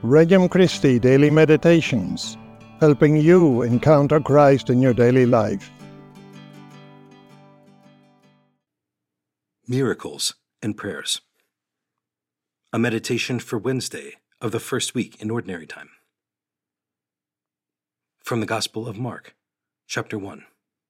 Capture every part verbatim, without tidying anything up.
Regnum Christi Daily Meditations, helping you encounter Christ in your daily life. Miracles and Prayers. A meditation for Wednesday of the first week in Ordinary Time. From the Gospel of Mark, chapter one.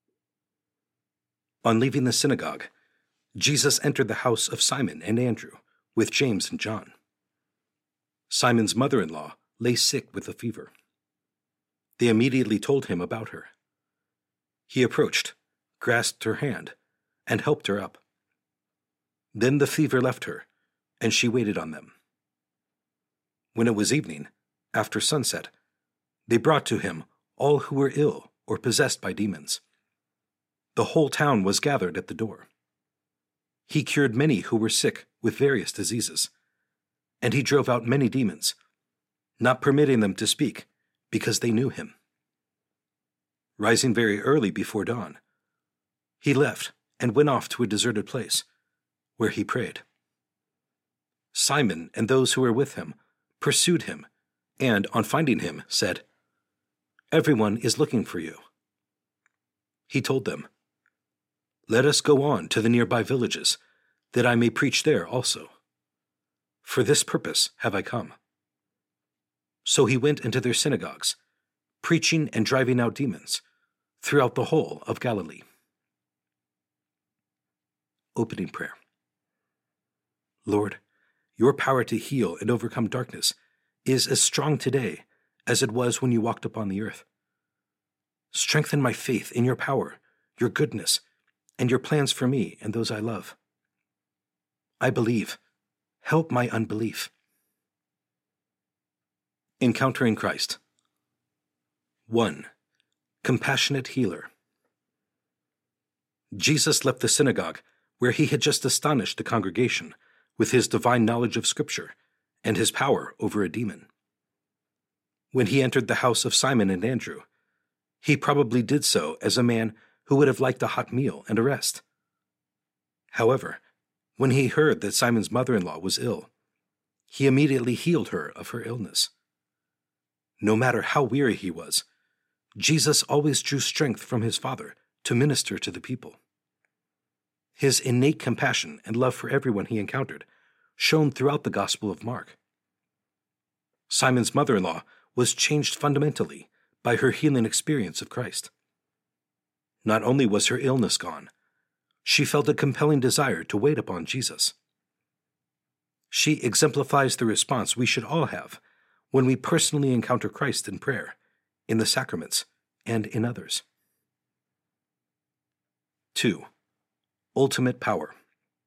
On leaving the synagogue, Jesus entered the house of Simon and Andrew with James and John. Simon's mother-in-law lay sick with a fever. They immediately told him about her. He approached, grasped her hand, and helped her up. Then the fever left her, and she waited on them. When it was evening, after sunset, they brought to him all who were ill or possessed by demons. The whole town was gathered at the door. He cured many who were sick with various diseases, and he drove out many demons, not permitting them to speak, because they knew him. Rising very early before dawn, he left and went off to a deserted place, where he prayed. Simon and those who were with him pursued him, and, on finding him, said, "Everyone is looking for you." He told them, "Let us go on to the nearby villages, that I may preach there also. For this purpose have I come." So he went into their synagogues, preaching and driving out demons throughout the whole of Galilee. Opening Prayer. Lord, your power to heal and overcome darkness is as strong today as it was when you walked upon the earth. Strengthen my faith in your power, your goodness, and your plans for me and those I love. I believe. Help my unbelief. Encountering Christ. one. Compassionate Healer. Jesus left the synagogue, where he had just astonished the congregation with his divine knowledge of Scripture and his power over a demon. When he entered the house of Simon and Andrew, he probably did so as a man who would have liked a hot meal and a rest. However, when he heard that Simon's mother-in-law was ill, he immediately healed her of her illness. No matter how weary he was, Jesus always drew strength from his Father to minister to the people. His innate compassion and love for everyone he encountered shone throughout the Gospel of Mark. Simon's mother-in-law was changed fundamentally by her healing experience of Christ. Not only was her illness gone, she felt a compelling desire to wait upon Jesus. She exemplifies the response we should all have when we personally encounter Christ in prayer, in the sacraments, and in others. two. Ultimate Power.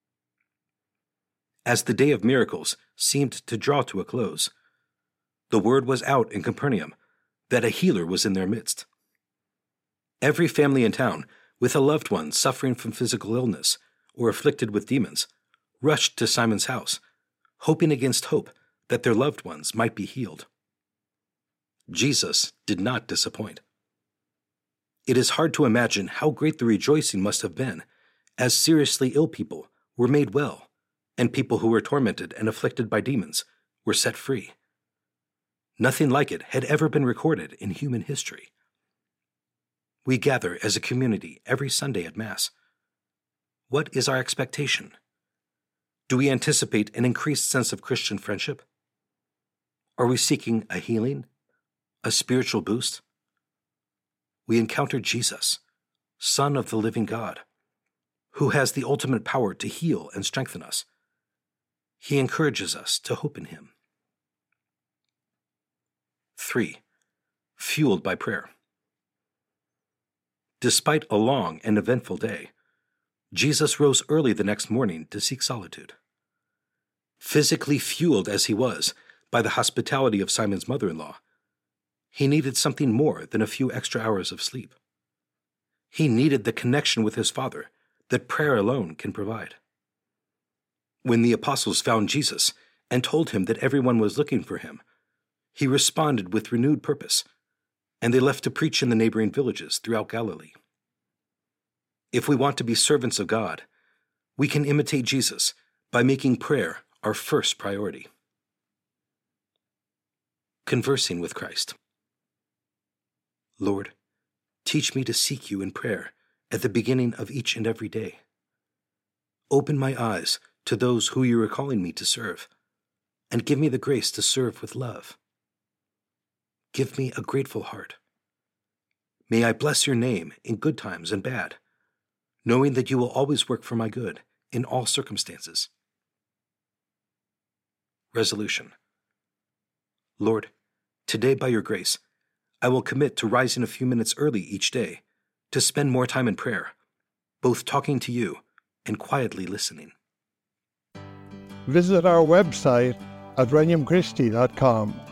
As the day of miracles seemed to draw to a close, the word was out in Capernaum that a healer was in their midst. Every family in town with a loved one suffering from physical illness or afflicted with demons rushed to Simon's house, hoping against hope that their loved ones might be healed. Jesus did not disappoint. It is hard to imagine how great the rejoicing must have been as seriously ill people were made well and people who were tormented and afflicted by demons were set free. Nothing like it had ever been recorded in human history. We gather as a community every Sunday at Mass. What is our expectation? Do we anticipate an increased sense of Christian friendship? Are we seeking a healing, a spiritual boost? We encounter Jesus, Son of the living God, who has the ultimate power to heal and strengthen us. He encourages us to hope in him. three. Fueled by prayer. Despite a long and eventful day, Jesus rose early the next morning to seek solitude. Physically fueled as he was by the hospitality of Simon's mother-in-law, he needed something more than a few extra hours of sleep. He needed the connection with his Father that prayer alone can provide. When the apostles found Jesus and told him that everyone was looking for him, he responded with renewed purpose, and they left to preach in the neighboring villages throughout Galilee. If we want to be servants of God, we can imitate Jesus by making prayer our first priority. Conversing with Christ. Lord, teach me to seek you in prayer at the beginning of each and every day. Open my eyes to those who you are calling me to serve, and give me the grace to serve with love. Give me a grateful heart. May I bless your name in good times and bad, knowing that you will always work for my good in all circumstances. Resolution. Lord, today by your grace, I will commit to rising a few minutes early each day to spend more time in prayer, both talking to you and quietly listening. Visit our website at regnum christi dot com